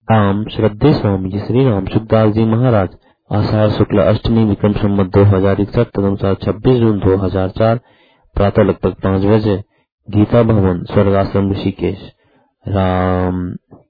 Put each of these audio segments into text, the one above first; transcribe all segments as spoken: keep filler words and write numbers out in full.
राम श्रद्धे स्वामी जी श्री राम सुखदास जी महाराज आषाढ़ शुक्ल अष्टमी विक्रम संवत दो हजार इकसठ तदनुसार छब्बीस जून दो हजार चार प्रातः लगभग पाँच बजे गीता भवन स्वर्गाश्रम ऋषिकेश। राम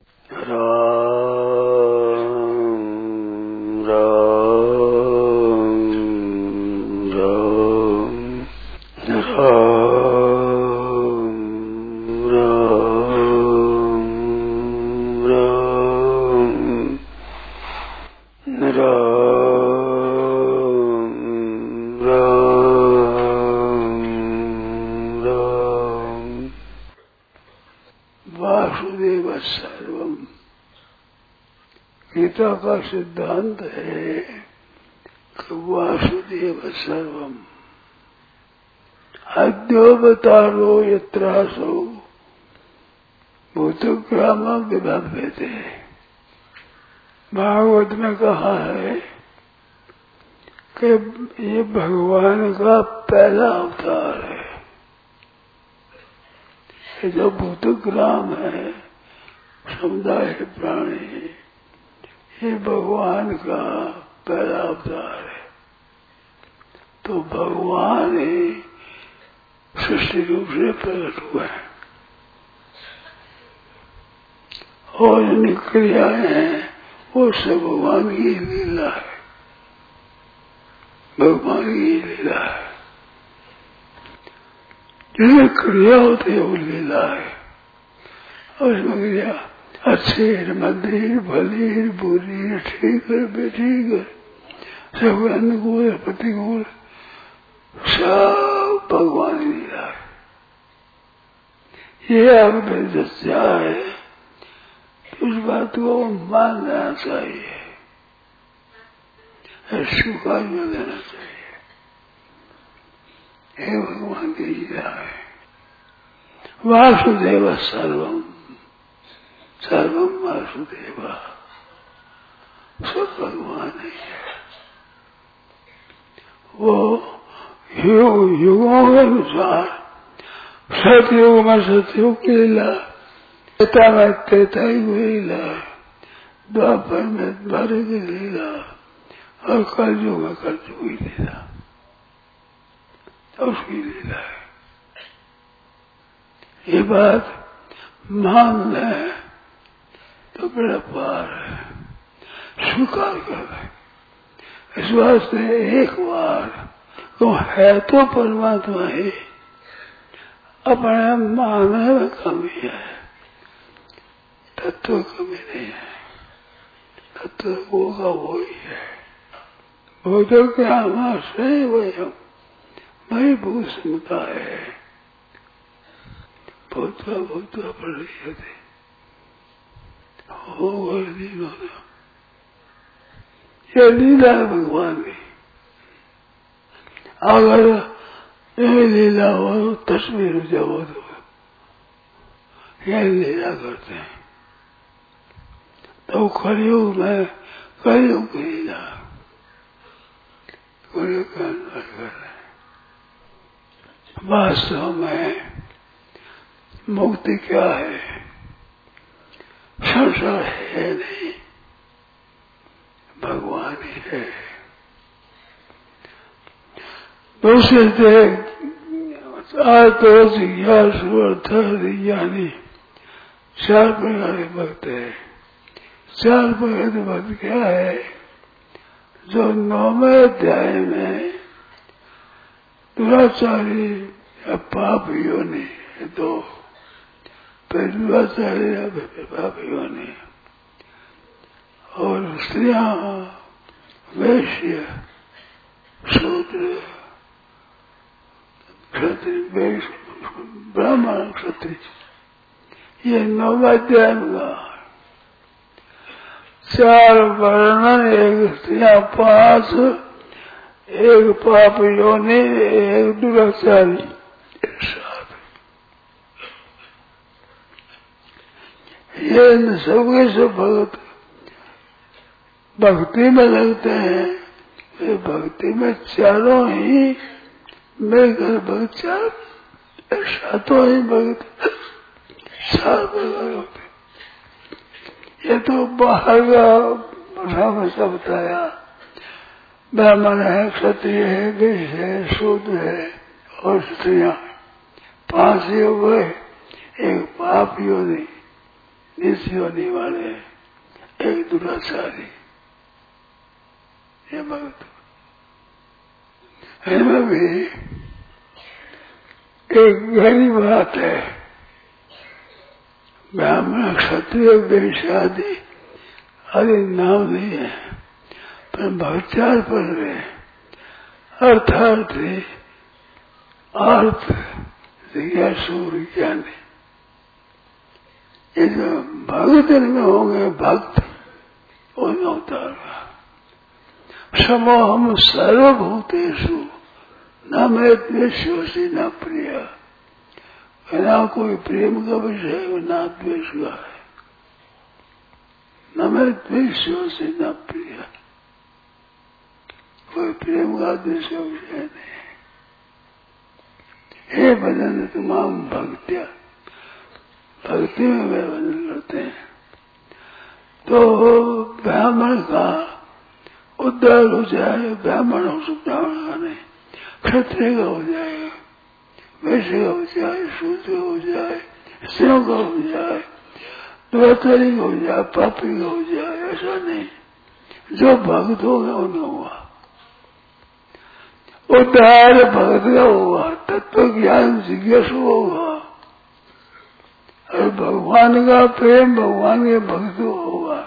गीता का सिद्धांत है कि वासुदेव सर्वम अद्योवतारो यत्रासो भूतग्राम विभव्यते। भागवत में कहा है कि ये भगवान का पहला अवतार है। ये जो भूतग्राम है समुदाय प्राणी, ये भगवान का पहला अवतार है। तो भगवान ही सृष्टि रूप से प्रकट हुआ है और जिन क्रियाएं हैं वो सब भगवान की लीला है, भगवान की लीला है। जिसमें क्रिया होती है वो लीला है और इसमें क्रिया अच्छे मध्यम भली बुरी ठीक है बेठीक है सब अनुकूल प्रतिकूल सब भगवान की लीला है। ये अगर सच्चा है तो उस बात को मान लेना चाहिए, स्वीकार कर लेना चाहिए। ये भगवान की लीला है। वासुदेव सर्वम सर्वम वासुदेव सब भगवान ही है। वो युग युगों के अनुसार सतयुग में सतयुग की लीला, त्रेता में त्रेता की लीला, द्वापर में द्वापर की लीला और कलयुग में कलयुग की लीला, तो उसकी लीला है। ये बात मान लें तो बड़ा पार है, स्वीकार कर रहे। इस वास्ते एक बार तो है तो परमात्मा ही, अपने मानने में कमी है, तत्व कमी नहीं है। तत्व वो का वो ही है। भूतों के आमाशय वयम मई भूत समुदाय है। भूतवा भूतवा पड़ रही थे हो लीला, ये लीला है भगवान की। अगर ये लीला हो तस्वीर जाओ तो ये लीला करते हैं तो कलयुग में कलयुग की लीला कलयुग का अनुवाद कर रहे हैं। वास्तव में मुक्ति क्या है? संसार है नहीं, भगवान ही है। दूसरे आज तो जिज्ञासु अर्थात ज्ञानी चार प्रकार के भक्त है। चार प्रकार के भक्त क्या है? जो नौवें अध्याय में दुराचारी या पाप योनि दो, दुराचारी या पाप योनि और स्त्रियां वैश्य शूद्र क्षत्रिय ब्राह्मण क्षत्रिय, ये नौवाध्याय का चार वर्णन, एक स्त्रियां पांच, एक पाप योनि, एक दुराचारी सात। ये सबके सब भक्त भक्ति में लगते हैं। ये भक्ति में चारों ही मिलकर भक्त चार सातों ही भक्त चार प्रकार होते। ये तो बाहर का भाषा बताया। ब्राह्मण है, क्षत्रिय है, वैश्य है, शूद्र है और स्त्रियां, पांच योग है। एक पाप योनि, निस योनि वाले, एक दुराचारी। ये भक्त इनमें भी एक गहरी बात है। ब्राह्मण, क्षत्रिय, वैश्य आदि आदि नाम नहीं है, पर भक्त्यार पर वे अर्थार्थ अर्थ जिज्ञासु ज्ञानी। ये जो भगत में होंगे, भक्त उनमें उतार समोहम सर्वभूतेषु न मैं द्वेष्योसी न प्रिय। ना कोई प्रेम का विषय ना द्वेष का है, न मैं द्वेष्योसी न प्रिय। कोई प्रेम का द्वेष का विषय नहीं। हे भजन तमाम भक्तिया, भक्ति में वे भजन करते हैं तो ब्राह्मण का उद्धार हो जाए। ब्राह्मण हो सकता नहीं, क्षत्रिय का हो जाएगा, वैश्य का हो जाए, शूद्र हो जाए, स्त्रियों का हो जाए, दुराचारी का हो जाए, पापी का हो जाए, ऐसा नहीं। जो भक्त होगा उन्हें हुआ उद्धार, भक्त का होगा, तत्व ज्ञान जिज्ञासु होगा और भगवान का प्रेम, भगवान के भक्त होगा।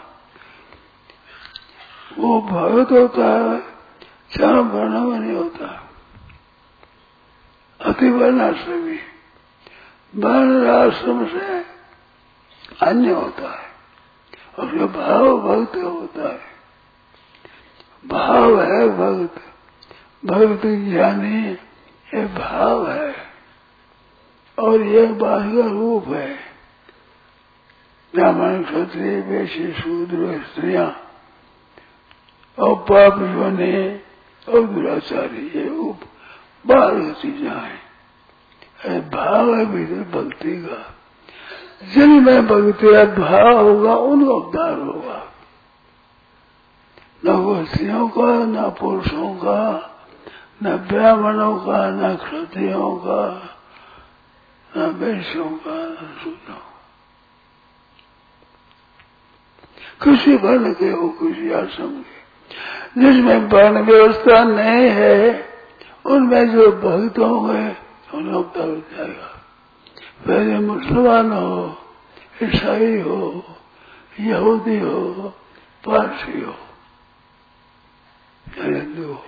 वो भक्त होता है, चार वर्णों में नहीं होता। अति वर्णाश्रमी वर्ण आश्रम से अन्य होता है और जो भाव भक्त होता है। भाव है भक्त, भक्त ज्ञानी, ये भाव है और ये बाह्य रूप है। ब्राह्मण, क्षत्रिय, वैश्य, शूद्र, स्त्रियां और पाप योनि और दुराचारी, ये रूप बाहर चीजें हैं। भाव है भीतर भक्ति का। जिनमें भक्ति का भाव होगा उनका उद्धार होगा। न वो स्त्रियों का, न पुरुषों का, न ब्राह्मणों का, न क्षत्रियों का, न वैश्यों का, न शूद्रों का। किसी वर्ण के हो, किसी आश्रम के, जिसमें वर्ण व्यवस्था नहीं है उनमें जो भक्त होंगे उन्हें उद्धार हो जाएगा। पहले मुसलमान हो, ईसाई हो, यहूदी हो, पारसी हो या हिंदू हो,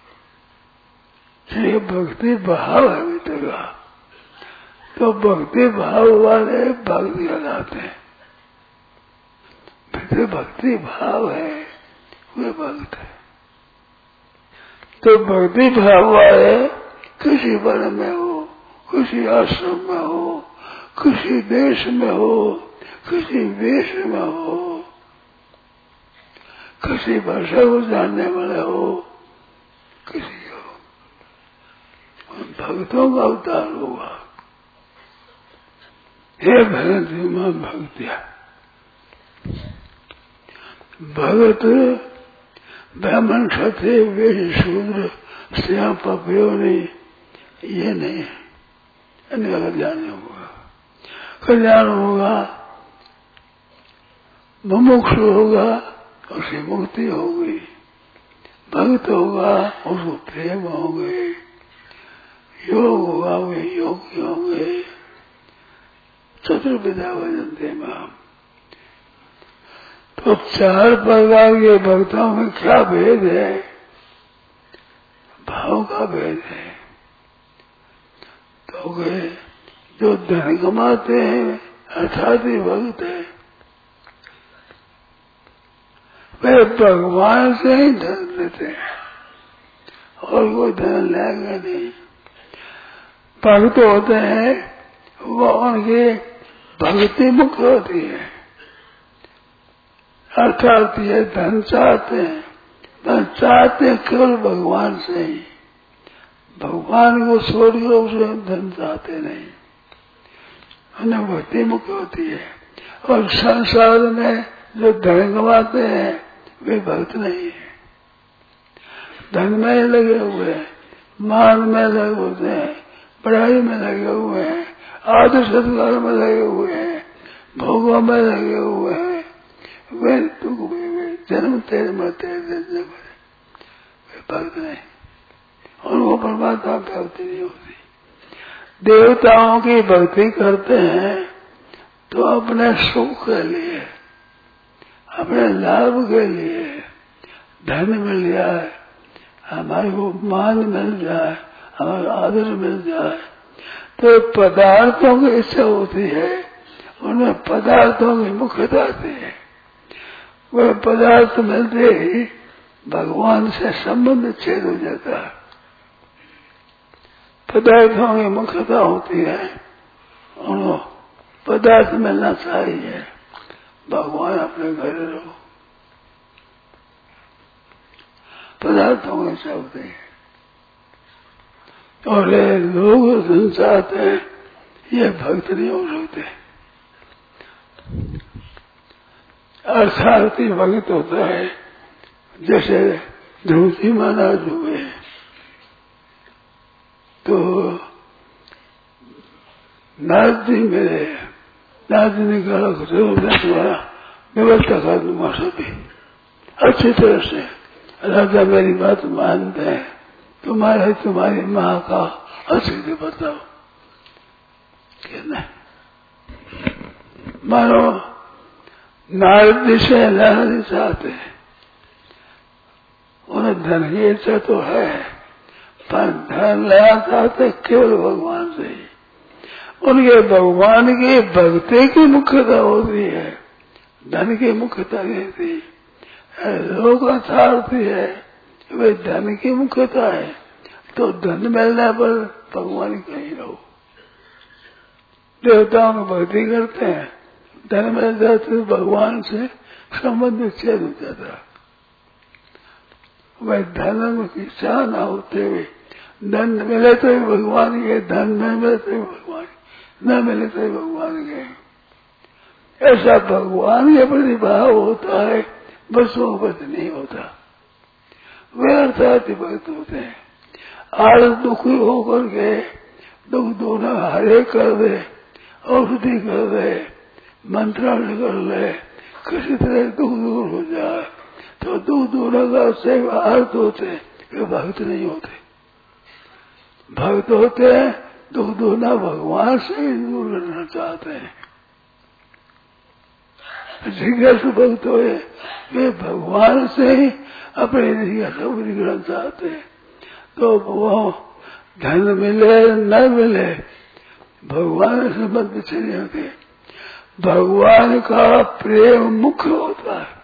ये भक्ति भाव है भीतर का, तो भक्ति भाव वाले भक्त कहलाते हैं। भीतर भक्ति भाव है वे भक्त है। तो भक्ति भाव वाले किसी वर्ण में हो, किसी आश्रम में हो, किसी देश में हो, किसी वेश में हो, किसी भाषा को जानने वाले हो, किसी हो, उन भक्तों का अवतार होगा। हे भगत मां भक्तिया, भगत ब्राह्मण, क्षत्रिय, वैश्य, शूद्र, स्त्रियां, पापियों नहीं, ये नहीं है। इनका कल्याण होगा, कल्याण होगा, मुमुक्षु होगा, उसकी मुक्ति होगी। भक्त होगा, उसको प्रेम होंगे। योग होगा, वे योगी होंगे। चतुर्विधा भजन्ते माम। तो चार प्रकार के भक्तों में क्या भेद है? भाव का भेद है। तो वे जो धन कमाते हैं अर्थात ही भक्त है, वे भगवान से ही धन देते हैं और कोई धन लेगा नहीं। भक्त होते हैं वो उनकी भक्ति मुक्त होती है, अर्थात ये धन चाहते हैं, धन चाहते हैं केवल भगवान से ही, भगवान को छोड़कर उसे धन चाहते नहीं, उन्हें भक्ति मुक्त होती है। और संसार में जो धन कमाते हैं वे भक्त नहीं है। धन में लगे हुए हैं, मान में लगे हुए हैं, पढ़ाई में लगे हुए हैं, आदर सत्कार में लगे हुए हैं, भोगों में लगे हुए हैं, वे दुख में जन्मते मरते वे भक्त नहीं। उनको परमात्मा भक्ति नहीं होती। देवताओं की भक्ति करते हैं तो अपने सुख के लिए, अपने लाभ के लिए, धन मिल जाए, हमारे को मान मिल जाए, हमारा आदर मिल जाए, तो पदार्थों की इच्छा होती है, उनमें पदार्थों की मुख्यता आती है। वह पदार्थ मिलते ही भगवान से संबंध छेद हो जाता है। पदार्थों की मुख्यता होती है, उनको पदार्थ मिलना चाहिए, भगवान अपने घर रहो, पदार्थों की इच्छा होती है। और ये लोग चाहते हैं, ये भक्त नहीं हो सकते। अर्थार्थी भक्त होता है, जैसे ध्रुव जी महाराज हुए तो नारद जी मेरे नारद जी ने कहा मैं तुम्हारा व्यवस्था कर दूंगा सभी अच्छी तरह से। राजा मेरी बात मानते हैं, तुम्हारे तुम्हारी माँ का अच्छे से बताओ कहना। मानो नारद जी से लेना नहीं चाहते, उन्हें धन की इच्छा तो है, पर धन लेना चाहते केवल भगवान से ही। उनके भगवान की भक्ति की मुख्यता होती है, धन की मुख्यता नहीं थी। लोग अर्थार्थी है, वे धन की मुख्यता है, तो धन मिलने पर भगवान कहीं रहो। देवताओं की भक्ति करते हैं, धन मिल जाते भगवान से संबंध छेद हो जाता। वह धन की इच्छा न होते हुए धन मिले तो भगवान के, धन न मिले तो भगवान, न मिले तो भगवान के। ऐसा भगवान के प्रति भाव होता है, बसों पर नहीं होता। वे अर्थात भक्त होते हैं। आज दुखी होकर के दुख दोनों हरे कर दे, औषधि कर दे, मंत्रण कर ले, किसी तरह दुख दूर हो जाए, तो दुख दोनों का से अर्थ होते, वे भक्त नहीं होते। भक्त होते हैं दुख दोनों भगवान से ही दूर करना चाहते हैं। जिज्ञासु भक्त हुए, वे भगवान से ही अपने जिज्ञासा पूरी करना चाहते हैं। तो वो धन मिले न मिले, भगवान से संबंध चले जाते। भगवान का प्रेम मुख्य होता है,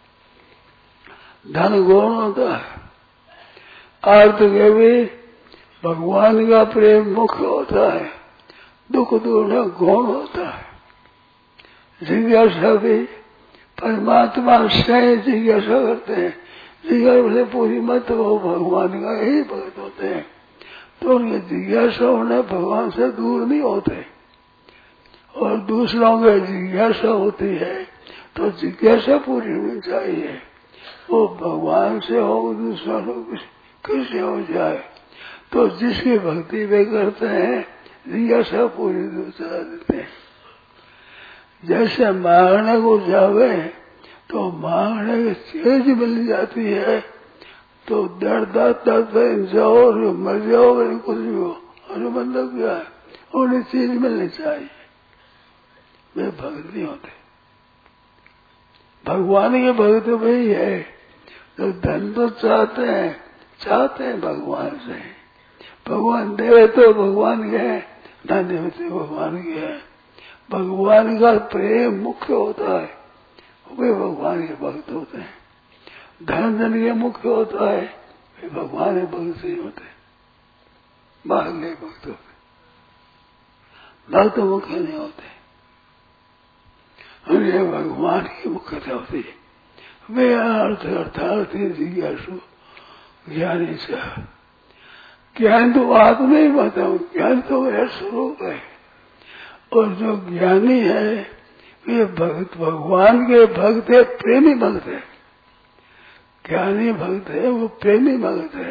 धन गौण होता है। अर्थ के भी भगवान का प्रेम मुख्य होता है, दुख दूर गौण होता है। जिज्ञासा भी परमात्मा से जिज्ञासा करते हैं, जिज्ञासा पूरी मत वो भगवान का ही भक्त होते हैं। तो उनके जिज्ञासा होने भगवान से दूर नहीं होते। और दूसरों की जिज्ञासा होती है तो जिज्ञासा पूरी होनी चाहिए, वो भगवान से हो, दूसरा लोग किससे हो जाए। तो जिसकी भक्ति वे करते हैं, जिज्ञासा पूरी दूसरा देते हैं। जैसे मांगने को जावे तो मांगने की चीज मिल जाती है, तो डरदा डरते जाओ और मर जाओ, कुछ भी हो, और मतलब क्या है, उन्हें चीज मिलनी चाहिए। वे भक्त नहीं होते। भगवान के भक्त वही है तो धन तो चाहते हैं, चाहते हैं भगवान से। भगवान देवे तो भगवान के हैं, धन देवे तो भगवान के हैं। भगवान का प्रेम मुख्य होता है, वे भगवान के भक्त होते हैं। धन धन के मुख्य होता है, वे भगवान के भक्त नहीं होते, बाहर के भक्त होते। भक्त मुख्य नहीं होते, उन्हें भगवान की मुख्यता होती है। वे अर्थ अर्थार्थी जिज्ञासु ज्ञानी से। ज्ञान तो आत्मा ही बताओ, ज्ञान तो मेरा स्वरूप है। और जो ज्ञानी है ये भक्त भगवान के भक्त है, प्रेमी भक्त है। ज्ञानी भक्त है वो प्रेमी भक्त है।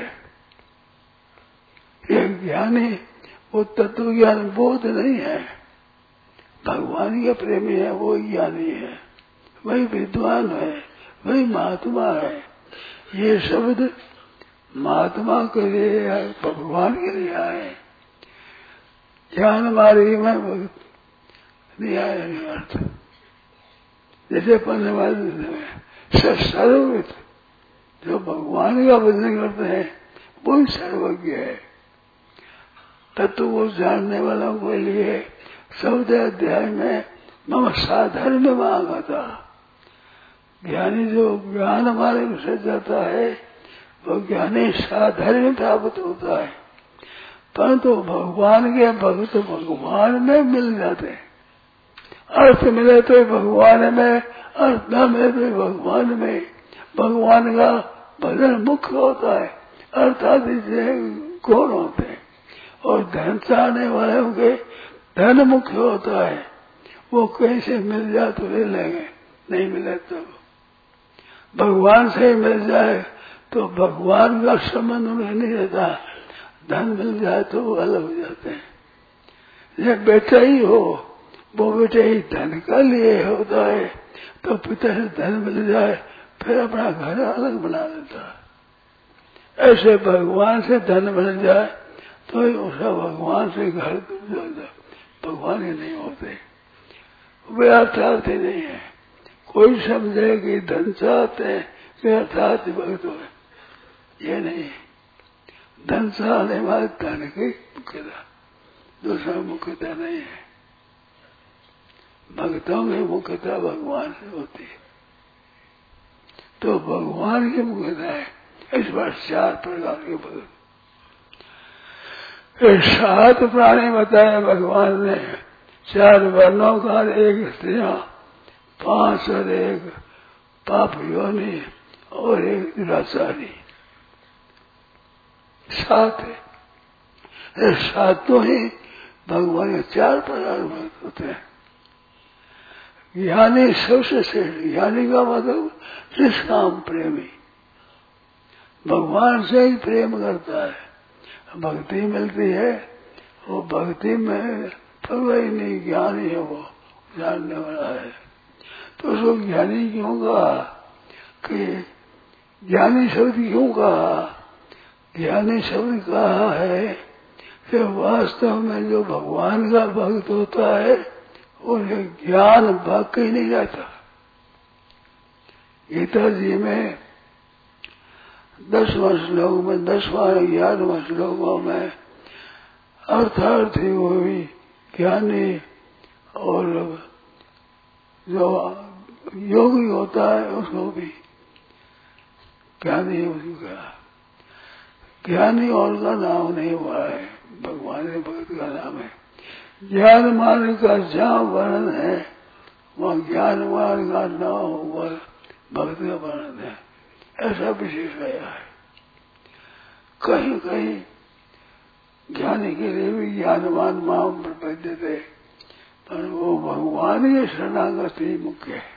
ये ज्ञानी वो तत्व ज्ञान बोध नहीं है, भगवान के प्रेमी है वो ज्ञानी है, वही विद्वान है, वही महात्मा है। ये शब्द महात्मा के लिए है, भगवान के लिए आए। ज्ञान मार्ग में भक्त नहीं आया अर्थ। जैसे पढ़ने वाले सर्वविद जो भगवान का भजन करते हैं वो ही सर्वज्ञ है। तत्व को जानने वालों के लिए चौदह अध्याय में मम साधर्म मांगा था। ज्ञानी जो ज्ञान हमारे से जाता है वो ज्ञानी साधर्म प्राप्त होता है, परंतु भगवान के भक्त भगवान में मिल जाते हैं। अर्थ मिले तो भगवान में, अर्थ न मिले तो भगवान में। भगवान का भजन मुख्य होता है, अर्थात इसे गौण होते हैं। और धन चाहने वालों के धन मुख्य होता है, वो कैसे मिल जाए तो ले लेंगे, नहीं मिले तो भगवान से ही मिल जाए तो भगवान का संबंध उन्हें नहीं रहता। धन मिल जाए तो वो अलग हो जाते हैं। ये बेटा ही हो, वो बेटे ही धन का लिए होता है, तो पिता से धन मिल जाए फिर अपना घर अलग बना देता है। ऐसे भगवान से धन मिल जाए तो उसका भगवान से घर भगवान ही नहीं होते, वे अर्थात ही नहीं है। कोई समझे कि धन चाहते हैं वे अर्थात भक्त हो, ये नहीं। धन चाहने वाले धन की मुख्यता, दूसरा मुख्यता नहीं है। भक्तों की मुख्यता भगवान से होती है, तो भगवान की मुख्यता है। इस बार चार प्रकार के भक्त, सात प्राणी बताए भगवान ने, चार वर्णों का, एक स्त्रियां, पांच और एक पाप योनि और एक दुराचारी, सात है। सातों ही भगवान के चार प्रकार भक्त होते हैं। ज्ञानी सबसे श्रेष्ठ, ज्ञानी का मतलब निष्काम प्रेमी, भगवान से ही प्रेम करता है। भक्ति मिलती है, वो भक्ति में परवाह ही नहीं, ज्ञानी है वो, जानने वाला है। तो उसको ज्ञानी क्यों कहा? कि ज्ञानी शब्द क्यों कहा? ज्ञानी शब्द कहा है कि वास्तव में जो भगवान का भक्त होता है उन्हें ज्ञान बाकी नहीं रहता। गीता जी में दसवां श्लोक में, दसवां ग्यारहवां श्लोकों में अर्थार्थी हुई ज्ञानी और जो योगी होता है उसको भी ज्ञानी उसको कहा। ज्ञानी और का नाम नहीं हुआ है, भगवान के भक्त का नाम है। ज्ञान मार्ग का जहाँ वर्णन है वहाँ ज्ञान मार्ग का नाम हुआ, भक्त का वर्णन है, ऐसा विशेष गया है। कहीं कहीं ज्ञानी के लिए भी ज्ञानवान माम प्रपद्य थे, पर वो भगवान के शरणागति मुख्य है।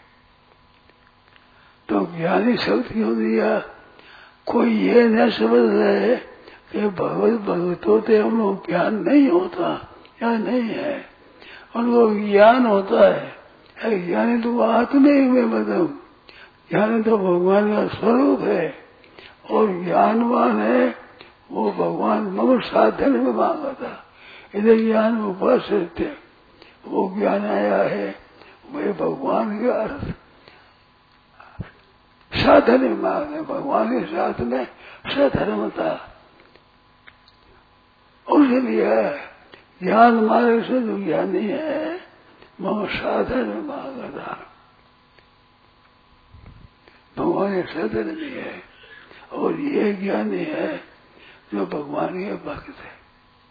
तो ज्ञानी शब्द क्यों दिया? कोई ये न समझ रहे कि भगवत भगवत होते उनको ज्ञान नहीं होता, या नहीं है, उनको ज्ञान होता है। ज्ञानी तो आत्मा में, मतलब ज्ञान तो भगवान का स्वरूप है, और ज्ञानवान है वो भगवान मम साधन में मांगा था। इधर ज्ञान उपास थे, वो ज्ञान आया है, वे भगवान का अर्थ साधन में मांगे। भगवान के साथ में सधर्म था, उसके लिए ज्ञान मार्ग से जो ज्ञानी है मम साधन में मांगा था। भगवान के साधन भी है, और ये ज्ञानी है जो भगवान के भक्त है।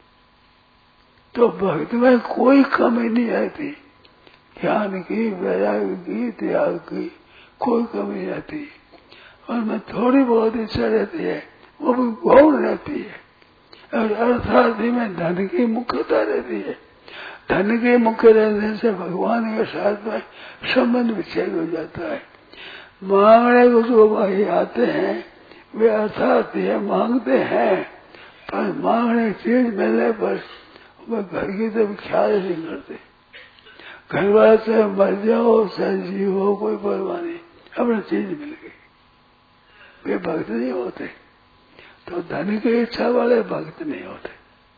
तो भक्त में कोई कमी नहीं आती, ज्ञान की, वैराग्य की, त्याग की कोई कमी नहीं आती। और में थोड़ी बहुत इच्छा रहती है, वो भी गौण रहती है। और अर्थार्थी में धन की मुख्यता रहती है, धन के मुख्य रहने से भगवान के साथ में संबंध विच्छेद हो जाता है। मांगने को जो भाई आते हैं वे अर्थात ये मांगते हैं, पर मांगने की चीज मिलने पर वे घर की तो ख्याल नहीं करते। घर वाले से मर जाओ चाहे जीवो कोई परवाह नहीं, अपनी चीज मिल गई, वे भक्त नहीं होते। तो धन की इच्छा वाले भक्त नहीं होते,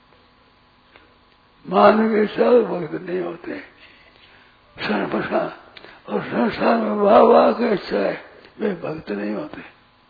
मान की इच्छा वाले भक्त नहीं होते। संसार और संसार में वाह वाह की इच्छा है, वे भक्त नहीं होते।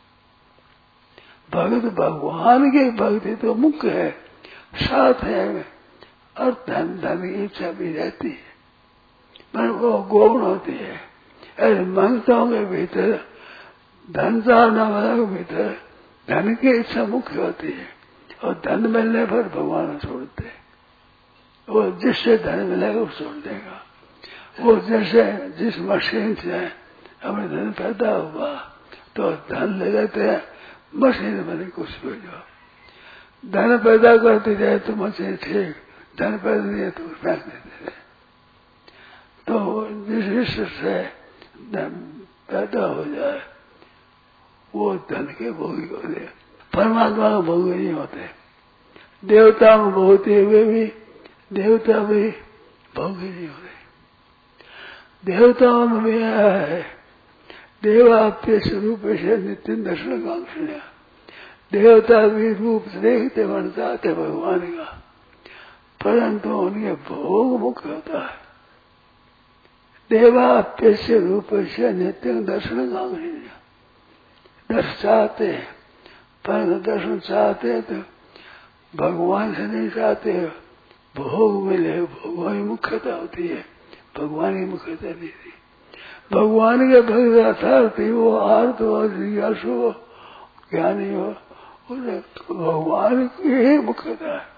भक्त भगवान की भक्ति तो मुख्य है, साथ है और धन धन की इच्छा भी रहती है, पर वो गौण होती है। ऐसे मंगताओं के भीतर धन चाहना वाला के भीतर धन की इच्छा मुख्य होती है, और धन मिलने पर भगवान छोड़ते हैं। वो जिससे धन मिलेगा वो छोड़ देगा। वो जैसे जिस मशीन से हमें धन पैदा हुआ तो धन ले लेते हैं, मशीन बने कुछ भी जो धन पैदा करती जाए तो मशीन ठीक, धन पैदा नहीं है तो फेंक देते हैं। तो जिस विश्व से धन पैदा हो जाए वो धन के भोगी होते, परमात्मा के भोगी नहीं होते। देवता में भोगते हुए भी देवता भी भोगी नहीं होते। देवताओं में भी आया है, देवाप्य स्वरूप से नित्य दर्शन कांक्षिण्या, देवता भी रूप देखते बन जाते भगवान का, परंतु उनके भोग मुख्य होता है। देवाप्य से रूप से नित्य दर्शन कांक्षिण्या, दर्शन चाहते हैं, परंतु दर्शन चाहते हैं तो भगवान से नहीं चाहते, भोग मिले, भोग की मुख्यता होती है, भगवान की मुख्यता नहीं थी। भगवान के भक्त अर्थार्थी वो आर्त हो, जिज्ञासु हो, ज्ञानी हो, भगवान की ही मुख्यता है।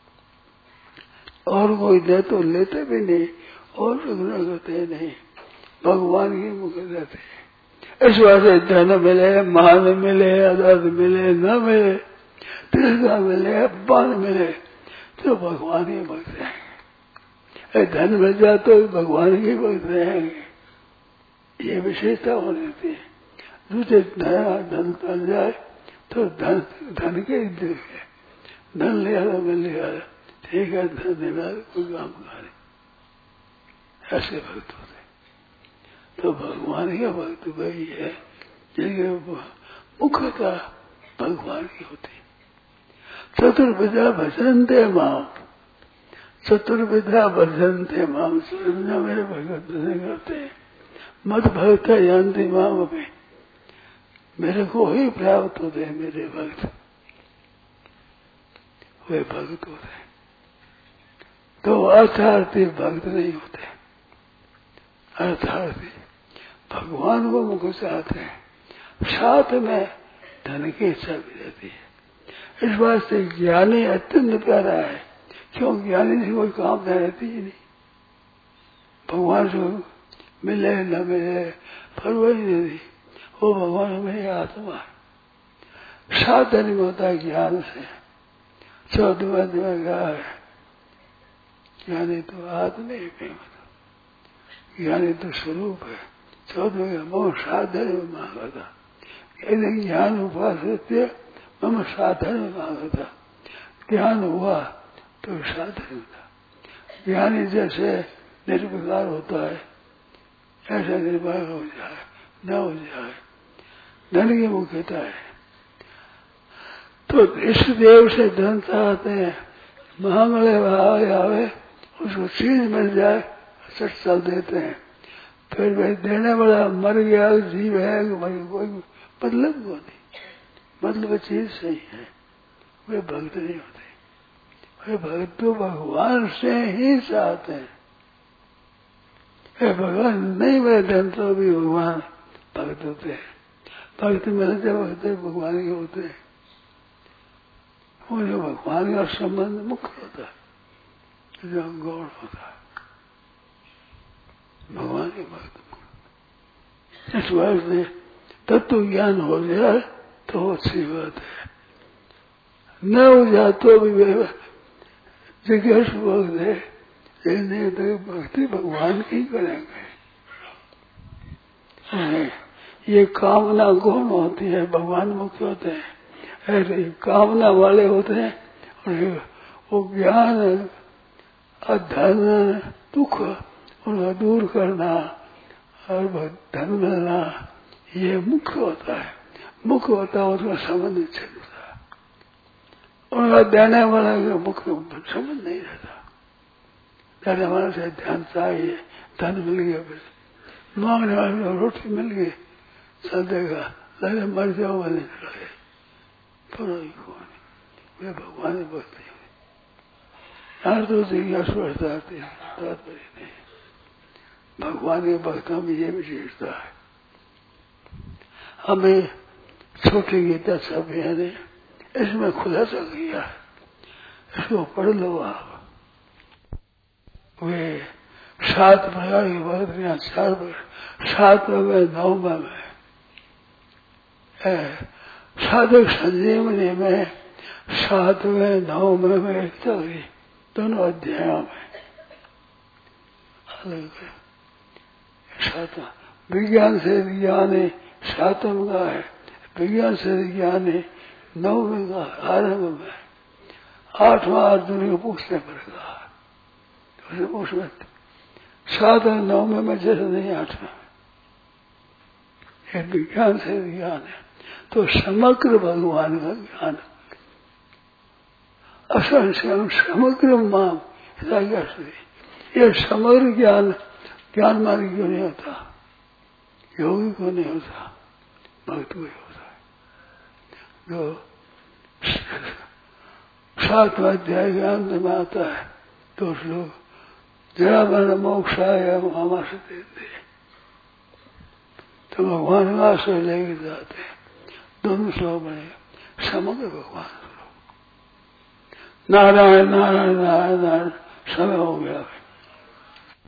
और कोई दे तो लेते भी नहीं और ग्रहण करते नहीं, भगवान की मुख्यता थी। इस वास्ते धन मिले, मान मिले, आदर मिले, न मिले, तिरस्कार मिले, अपमान मिले, तो भगवान ही भक्त रहेंगे। धन मिल जाए तो भगवान ही भक्त रहेंगे, ये विशेषता हो जाती है। दूसरे धन धन बन जाए तो धन धन के ही धन ले आया मिल लिया, ठीक है, धन देना कोई काम करे, ऐसे भक्त होते। तो भगवान का भक्त वही है जिनके मुख्यता भगवान की होती। चतुर्विधा भजनते माम, चतुर्विधा भजनते माम, चतुर्विधा मेरे भगत भजन करते हैं। मत भक्त जानते माम में, मेरे को ही प्राप्त होते हैं मेरे भक्त, वे भक्त होते हैं। तो अर्थार्थी भक्त नहीं होते, अर्थार्थी भगवान को मुख चाहते हैं, साथ में धन की इच्छा भी रहती है। इस वास्ते ज्ञानी अत्यंत प्यारा है, क्यों ज्ञानी से कोई काम नहीं रहती ही नहीं। भगवान से मिले न मिले परवाह नहीं, वो भगवान में आत्मा है। साधन में होता है ज्ञान से। चौदहवें में कहा है ज्ञानी तो आत्मा ही में, ज्ञानी तो स्वरूप है। चौदहवें मम साधन में मांगा था, यदि ज्ञान उपास्य मम साधन में मांगा था। ज्ञान हुआ तो साधन था। ज्ञानी जैसे निर्विकार होता है ऐसा निर्भर हो जाए न हो जाए, धन की मुख्यता है। तो इष्ट देव से धन चाहते हैं, महामले भाव आवे उसको चीज मिल जाए सच चल देते हैं। फिर भाई देने वाला मर गया, जीव है, कोई मतलब को नहीं, मतलब चीज सही है, वे भक्त नहीं होते। वे भक्त तो भगवान से ही चाहते हैं। भगवान नहीं मिले धन तो भी भगवान भक्त होते हैं। भक्त मिलते वक्त भगवान के होते हैं। वो जो भगवान का संबंध मुख्य होता है, जो गौण होता है, भगवान के भक्त। इस वास्ते तत्व ज्ञान हो जाए तो अच्छी बात है, न हो जाए तो भी जिज्ञासु भक्त है, ये नहीं तो भक्ति भगवान की करेंगे। ये कामना कौन होती है? भगवान मुख्य होते हैं। ऐसे कामना वाले होते हैं और वो ज्ञान धन दुख उनको दूर करना और धन मिलना ये मुख्य होता है। मुख्य होता है उसका संबंध नहीं होता, उनका देने वाला का मुख्य संबंध नहीं रहता। देने वाले से ध्यान चाहिए, धन मिल गया, फिर मांगने वाले को रोटी मिल गई, चल देगा, लगे मर जाओ वाले लगे कौन वे भगवान ही बोलते हैं। यार तो जिज्ञासा आती है, तात्पर्य नहीं। भगवान के भक्तों में ये विशेषता है। हमें छोटी गीता सब है, इसमें खुलासा किया है, इसको पढ़ लो आप। वे सात प्रकार की भक्त यहाँ चार प्रकार, सात में नौ में साधक संजीवनी में सातवें नौवें में तक दोनों अध्यायों में सातवा विज्ञान से ज्ञान सातवें का है, विज्ञान से ज्ञान नौवें का आरंभ में, आठवां अर्जुन को पूछने पर कहा, उसमें सातवें नौवें में जैसे नहीं आठवें में विज्ञान से ज्ञान है। तो समग्र भगवान का ज्ञान, असल समग्र माम ये समग्र ज्ञान ज्ञान मार्ग क्यों नहीं होता? योगी को नहीं होता, भक्त को ही होता है। जो सातवां अध्याय के अंत में आता है तो उस लोग जरा मन मोक्ष आया मामा से देते तो भगवान का आश्रय लेके जाते हैं। दोनों श्लोक बने समग्र भगवान। नारायण नारायण नारायण नारायण समय हो गया।